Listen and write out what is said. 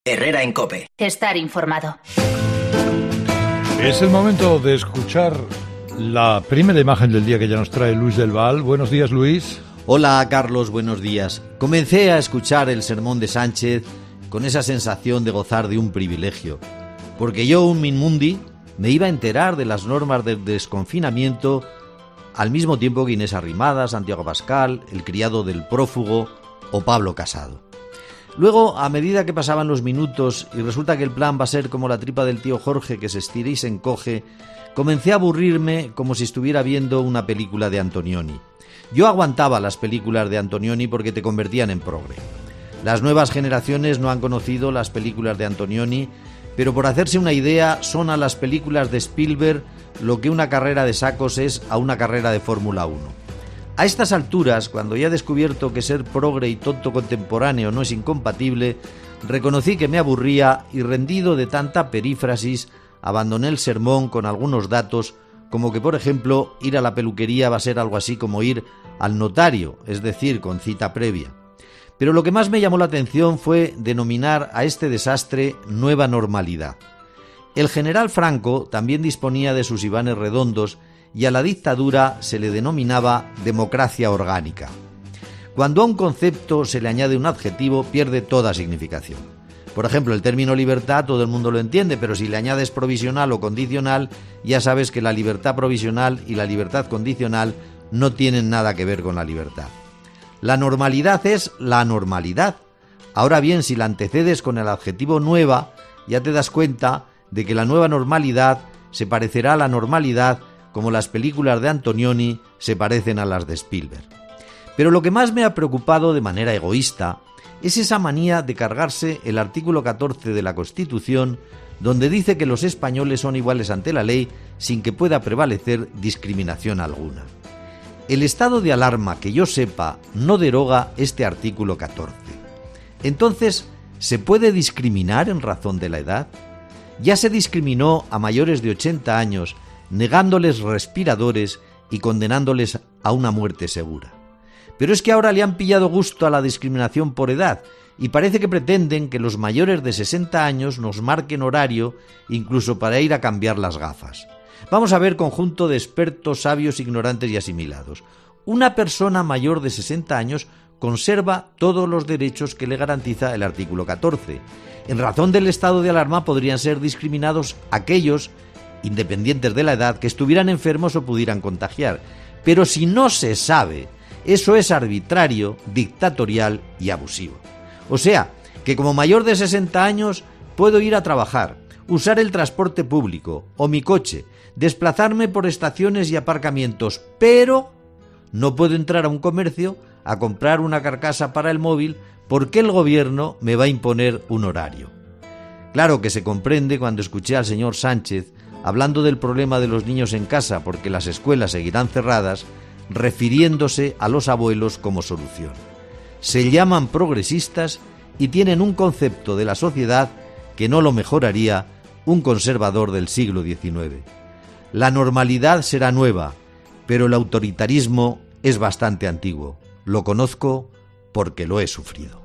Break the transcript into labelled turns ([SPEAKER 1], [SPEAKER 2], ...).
[SPEAKER 1] Herrera en COPE.
[SPEAKER 2] Estar informado.
[SPEAKER 3] Es el momento de escuchar la primera imagen del día que ya nos trae Luis del Val. Buenos días, Luis.
[SPEAKER 4] Hola, Carlos, buenos días. Comencé a escuchar el sermón de Sánchez con esa sensación de gozar de un privilegio, porque yo, un minmundi, me iba a enterar de las normas del desconfinamiento al mismo tiempo que Inés Arrimadas, Santiago Abascal, el criado del prófugo o Pablo Casado. Luego, a medida que pasaban los minutos y resulta que el plan va a ser como la tripa del tío Jorge que se estira y se encoge, comencé a aburrirme como si estuviera viendo una película de Antonioni. Yo aguantaba las películas de Antonioni porque te convertían en progre. Las nuevas generaciones no han conocido las películas de Antonioni, pero por hacerse una idea, son a las películas de Spielberg lo que una carrera de sacos es a una carrera de Fórmula 1. A estas alturas, cuando ya he descubierto que ser progre y tonto contemporáneo no es incompatible, reconocí que me aburría y, rendido de tanta perífrasis, abandoné el sermón con algunos datos, como que, por ejemplo, ir a la peluquería va a ser algo así como ir al notario, es decir, con cita previa. Pero lo que más me llamó la atención fue denominar a este desastre nueva normalidad. El general Franco también disponía de sus ibanes redondos y a la dictadura se le denominaba democracia orgánica. Cuando a un concepto se le añade un adjetivo, pierde toda significación. Por ejemplo, el término libertad todo el mundo lo entiende, pero si le añades provisional o condicional, ya sabes que la libertad provisional y la libertad condicional no tienen nada que ver con la libertad. La normalidad es la normalidad. Ahora bien, si la antecedes con el adjetivo nueva, ya te das cuenta de que la nueva normalidad se parecerá a la normalidad como las películas de Antonioni se parecen a las de Spielberg. Pero lo que más me ha preocupado de manera egoísta es esa manía de cargarse el artículo 14 de la Constitución, donde dice que los españoles son iguales ante la ley sin que pueda prevalecer discriminación alguna. El estado de alarma, que yo sepa, no deroga este artículo 14. Entonces, ¿se puede discriminar en razón de la edad? Ya se discriminó a mayores de 80 años, negándoles respiradores y condenándoles a una muerte segura. Pero es que ahora le han pillado gusto a la discriminación por edad y parece que pretenden que los mayores de 60 años nos marquen horario incluso para ir a cambiar las gafas. Vamos a ver, conjunto de expertos, sabios, ignorantes y asimilados. Una persona mayor de 60 años conserva todos los derechos que le garantiza el artículo 14. En razón del estado de alarma podrían ser discriminados aquellos, independientes de la edad, que estuvieran enfermos o pudieran contagiar. Pero si no se sabe, eso es arbitrario, dictatorial y abusivo. O sea, que como mayor de 60 años puedo ir a trabajar, usar el transporte público o mi coche, desplazarme por estaciones y aparcamientos, pero no puedo entrar a un comercio a comprar una carcasa para el móvil porque el gobierno me va a imponer un horario. Claro que se comprende cuando escuché al señor Sánchez hablando del problema de los niños en casa porque las escuelas seguirán cerradas, refiriéndose a los abuelos como solución. Se llaman progresistas y tienen un concepto de la sociedad que no lo mejoraría un conservador del siglo XIX. La normalidad será nueva, pero el autoritarismo es bastante antiguo. Lo conozco porque lo he sufrido.